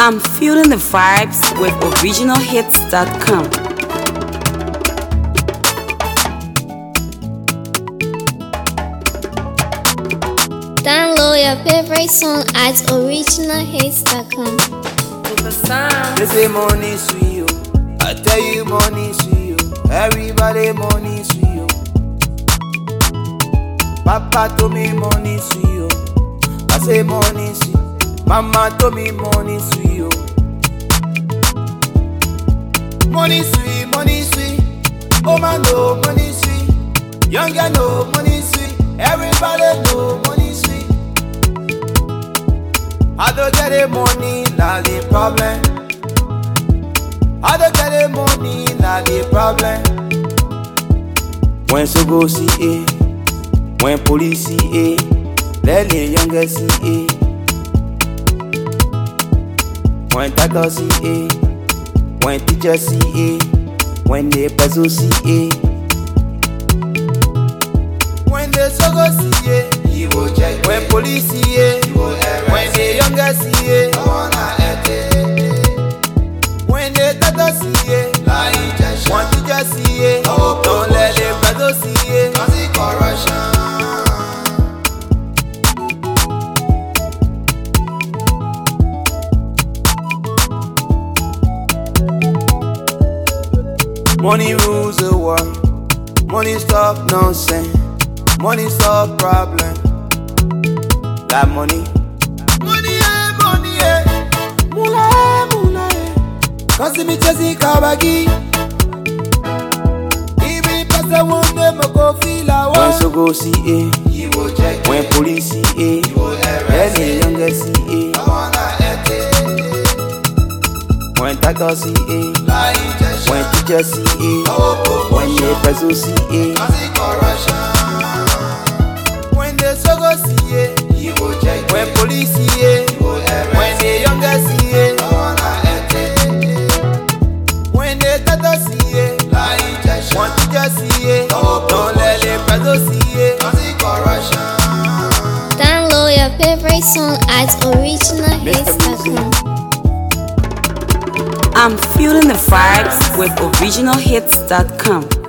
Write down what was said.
I'm feeling the vibes with originalhits.com. Download your favorite song at originalhits.com. They say money sweet you. I tell you money sweet you. Everybody money sweet you. Papa told me money sweet you. I say money sweet. Mama told me money sweet you. Money sweet, money sweet. Oh man no money sweet. Young girl no money sweet. Everybody know money sweet. I don't get the money, not the problem. I don't get the money, not the problem. When so go see it, when police see it, let the younger see it. When tato see it, when teacher see it, when the person see it. When the so go see it, he will check. When police see it, he will arrest. When the younger see it, when the tato see it, when teacher see it, don't let the person see it. Corruption. Money rules the world. Money stop nonsense. Money stop problem. Got money. Money, money, mula, mula. Cause me chasing kabagi. Even if I want them, I go feel away. When so go see it, he will check. When police see it, he will arrest. When the younger see it, when tato see it, when teacher see it, when the person see it, when the sogo see it, when police see it, when the younger see it, when the tato see it, when teacher see it, don't let the person see it. Download your favorite song at originalhits.com. I'm feeling the vibes with originalhits.com.